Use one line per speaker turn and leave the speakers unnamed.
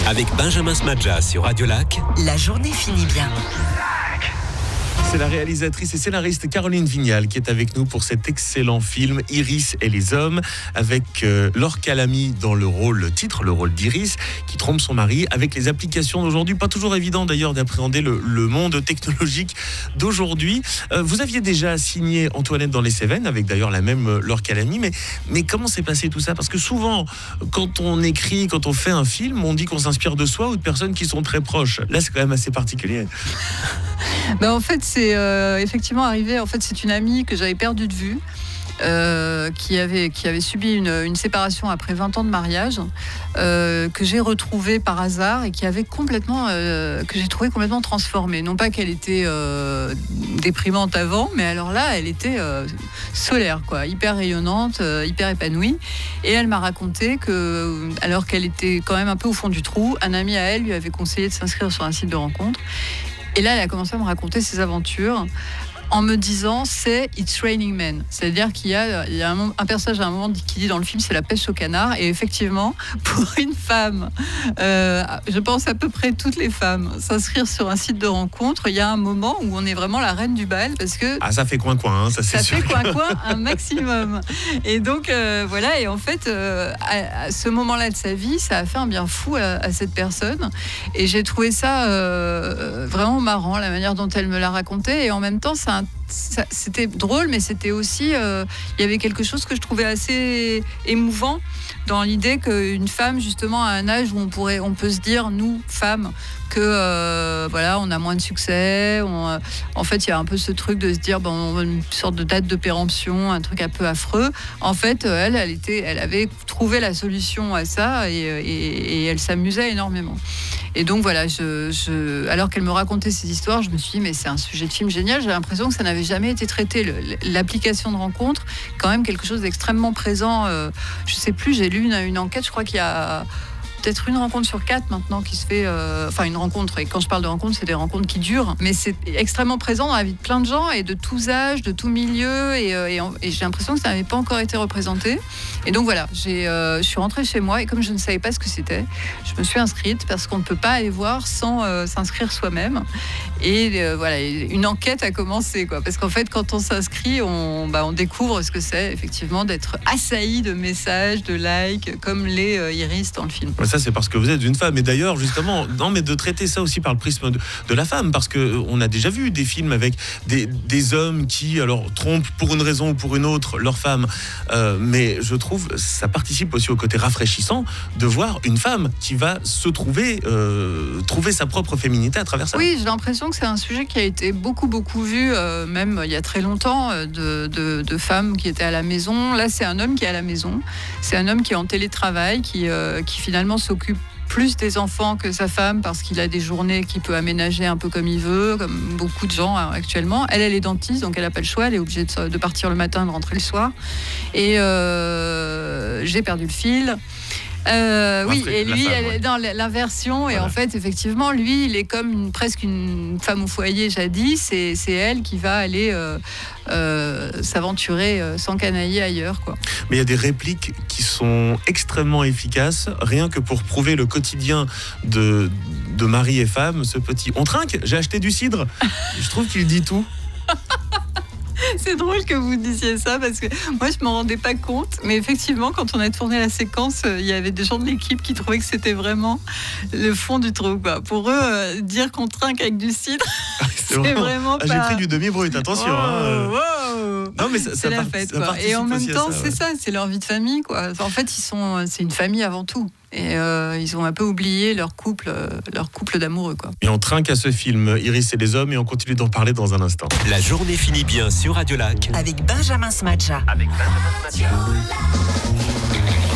Avec Benjamin Smadja sur Radio Lac.
La journée finit bien.
C'est la réalisatrice et scénariste Caroline Vignal qui est avec nous pour cet excellent film Iris et les hommes, avec Laure Calamy dans le rôle d'Iris, qui trompe son mari avec les applications d'aujourd'hui. Pas toujours évident d'ailleurs d'appréhender le monde technologique d'aujourd'hui. Vous aviez déjà signé Antoinette dans les Cévennes, avec d'ailleurs la même Laure Calamy, mais comment s'est passé tout ça? Parce que souvent, quand on écrit, quand on fait un film, on dit qu'on s'inspire de soi ou de personnes qui sont très proches. Là, c'est quand même assez particulier.
En fait, c'est effectivement arrivé. En fait, c'est une amie que j'avais perdue de vue, qui avait subi une séparation après 20 ans de mariage, que j'ai retrouvée par hasard et qui avait que j'ai trouvé complètement transformée. Non pas qu'elle était déprimante avant, mais alors là, elle était solaire, quoi, hyper rayonnante, hyper épanouie. Et elle m'a raconté que, alors qu'elle était quand même un peu au fond du trou, un ami à elle lui avait conseillé de s'inscrire sur un site de rencontre. Et là, elle a commencé à me raconter ses aventures en me disant c'est It's Raining Men. C'est-à-dire qu'il y a un personnage à un moment qui dit dans le film c'est la pêche au canard. Et effectivement, pour une femme, je pense à peu près toutes les femmes, s'inscrire sur un site de rencontre, il y a un moment où on est vraiment la reine du bal parce que...
Ah, ça fait coin-coin, hein, ça c'est sûr.
Ça fait coin-coin un maximum. Et donc, voilà, et en fait, à ce moment-là de sa vie, ça a fait un bien fou à cette personne. Et j'ai trouvé ça vraiment marrant, la manière dont elle me l'a raconté. Et en même temps, c'était drôle, mais c'était aussi... il y avait quelque chose que je trouvais assez émouvant dans l'idée qu'une femme, justement, à un âge où on peut se dire, nous, femmes, que voilà, on a moins de succès. En fait, il y a un peu ce truc de se dire, on a une sorte de date de péremption, un truc un peu affreux. En fait, elle avait trouvé la solution à ça et elle s'amusait énormément. Et donc voilà, alors qu'elle me racontait ces histoires, je me suis dit, mais c'est un sujet de film génial. J'ai l'impression que ça n'avait jamais été traité. L'application de rencontre, quand même quelque chose d'extrêmement présent. Je sais plus, j'ai lu une enquête, je crois qu'il y a peut-être une rencontre sur 4 maintenant qui se fait, une rencontre, et quand je parle de rencontre, c'est des rencontres qui durent, mais c'est extrêmement présent dans la vie de plein de gens et de tous âges, de tous milieux, et j'ai l'impression que ça n'avait pas encore été représenté. Et donc voilà, je suis rentrée chez moi et comme je ne savais pas ce que c'était, je me suis inscrite parce qu'on ne peut pas aller voir sans s'inscrire soi-même. Et voilà, une enquête a commencé, quoi, parce qu'en fait, quand on s'inscrit, on découvre ce que c'est effectivement d'être assailli de messages, de likes, comme les Iris dans le film.
Ça, c'est parce que vous êtes une femme. Et d'ailleurs, justement, mais de traiter ça aussi par le prisme de la femme, parce qu'on a déjà vu des films avec des hommes qui, alors, trompent pour une raison ou pour une autre leur femme. Mais je trouve ça participe aussi au côté rafraîchissant de voir une femme qui va se trouver sa propre féminité à travers ça.
Oui, j'ai l'impression que c'est un sujet qui a été beaucoup vu, même il y a très longtemps, de femmes qui étaient à la maison. Là, c'est un homme qui est à la maison. C'est un homme qui est en télétravail, qui finalement s'occupe plus des enfants que sa femme parce qu'il a des journées qu'il peut aménager un peu comme il veut, comme beaucoup de gens actuellement. Elle est dentiste, donc elle n'a pas le choix, elle est obligée de partir le matin et de rentrer le soir. Et j'ai perdu le fil. Oui, et lui, elle est dans l'inversion. Voilà. Et en fait, effectivement, lui, il est comme presque une femme au foyer jadis. Et c'est elle qui va aller s'aventurer s'encanailler ailleurs, quoi.
Mais il y a des répliques qui sont extrêmement efficaces, rien que pour prouver le quotidien de mari et femme. Ce petit « on trinque, j'ai acheté du cidre ». Je trouve qu'il dit tout.
C'est drôle que vous disiez ça parce que moi je m'en rendais pas compte, mais effectivement quand on a tourné la séquence, il y avait des gens de l'équipe qui trouvaient que c'était vraiment le fond du trou, quoi. Pour eux, dire qu'on trinque avec du cidre, c'est vraiment pas...
J'ai pris du demi-brut, attention.
Wow.
Non, mais
c'est la fête, quoi. Et en même temps, c'est ça, c'est leur vie de famille, quoi. En fait, c'est une famille avant tout. Et ils ont un peu oublié leur couple d'amoureux, quoi.
Et on trinque à ce film Iris et les hommes et on continue d'en parler dans un instant.
La journée finit bien sur Radio Lac.
Avec Benjamin Smadja.